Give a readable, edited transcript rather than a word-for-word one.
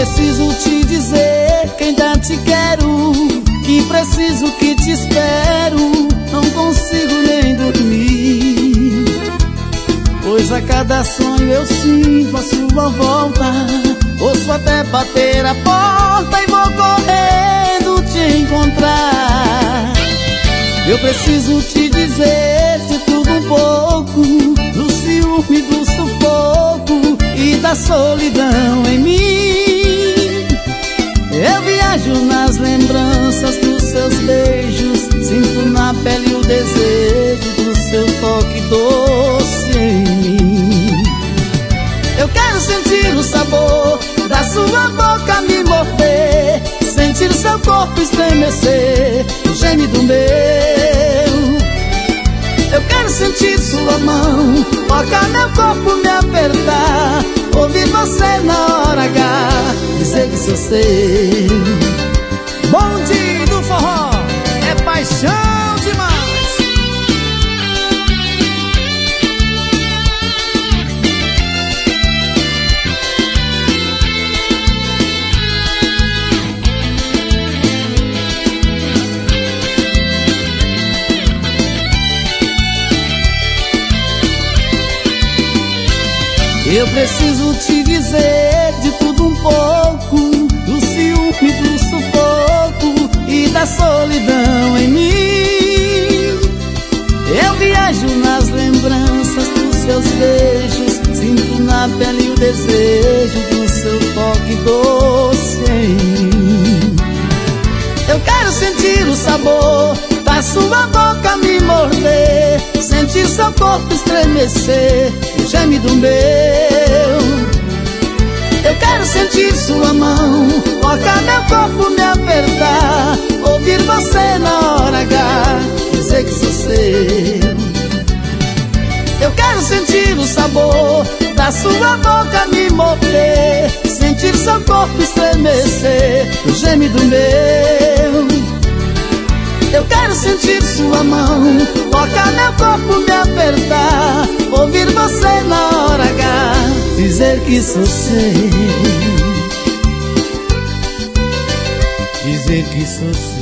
preciso te dizer que ainda te quero, que preciso, que te espero. Não consigo nem dormir, pois a cada sonho eu sinto a sua volta. Ouço até bater a porta e vou correndo te encontrar. Eu preciso te dizer de tudo um pouco, do ciúme, do sufoco e da solidão em mim. Eu viajo nas lembranças dos seus beijos, sinto na pele o desejo do seu toque doce em mim. Eu quero sentir o sabor da sua boca me morder, sentir seu corpo estremecer, o gemido meu. Eu quero sentir sua mão tocar meu corpo, me apertar, ouvir você na hora H dizer que sou seu. Bonde do forró é paixão demais. Eu preciso te dizer de tudo um pouco, do ciúme, do sufoco e da solidão em mim. Eu viajo nas lembranças dos seus beijos, sinto na pele o desejo do seu toque doce em mim. Eu quero sentir o sabor da sua boca me morder, sentir seu corpo estremecer, o gemido meu. Eu quero sentir sua mão tocar meu corpo, me apertar, ouvir você na hora H dizer que sou seu. Eu quero sentir o sabor da sua boca me morder, sentir seu corpo estremecer, o gemido meu. Eu quero sentir sua mão tocar meu corpo, me apertar, ouvir você na hora H dizer que sou seu, dizer que sou seu.